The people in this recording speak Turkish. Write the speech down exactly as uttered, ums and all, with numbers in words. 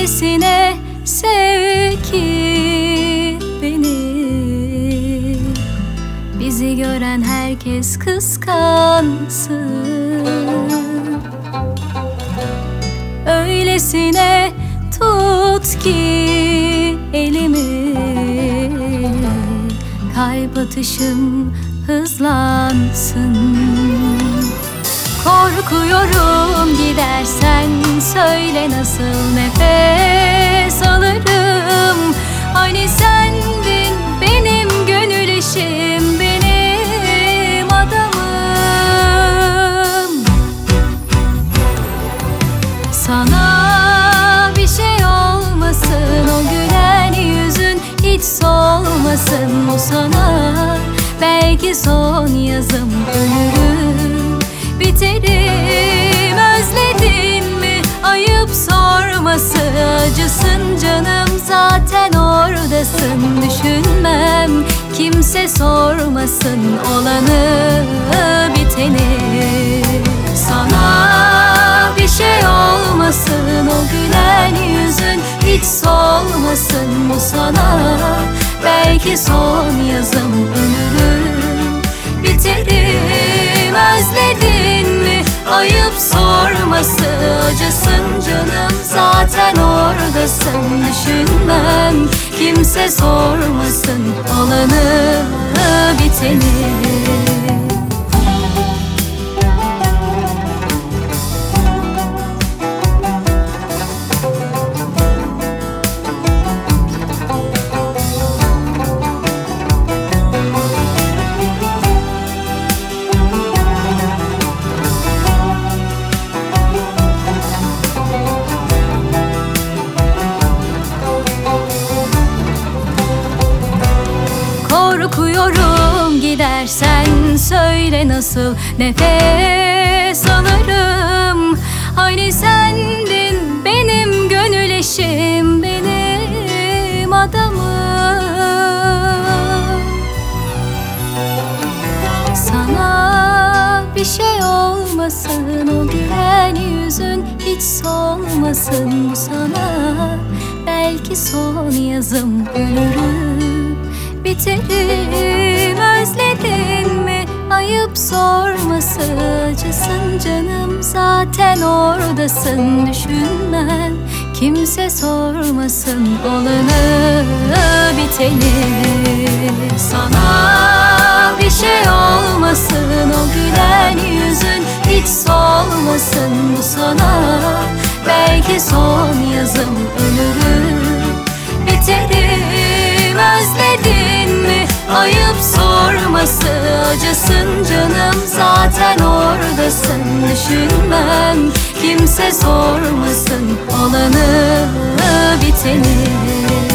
Öylesine sev ki beni, bizi gören herkes kıskansın. Öylesine tut ki elimi, kalp atışım hızlansın. Korkuyorum gidersen, söyle nasıl nefes alırım. Hani sendin benim gönül eşim, benim adamım. Sana bir şey olmasın, o gülen yüzün hiç solmasın. Bu sana belki son yazım, ölürüm biterim. Özledin mi? Ayıp sorması, acısın canım zaten oradasın. Düşünmem kimse sormasın olanı biteni. Sana bir şey olmasın, o gülen yüzün hiç solmasın. Bu sana belki son yazım, ölürüm biterim. Özledin mi? Ayıp sorması, acısın canım zaten oradasın. Düşünmem kimse sormasın olanı biteni. Korkuyorum gidersen, söyle nasıl nefes alırım. Hani sendin benim gönül eşim, benim adamım. Sana bir şey olmasın, o gülen yüzün hiç solmasın. Bu sana belki son yazım, ölürüm biterim. Özledin mi? Ayıp sorması, acısın canım zaten oradasın. Düşünmem kimse sormasın olanı biteni. Sana bir şey olmasın, o gülen yüzün hiç solmasın. Bu sana belki son yazım, ölürüm biterim. Özledin mi? Ayıp sorması, acısın canım zaten oradasın. Düşünmem kimse sormasın olanı biteni.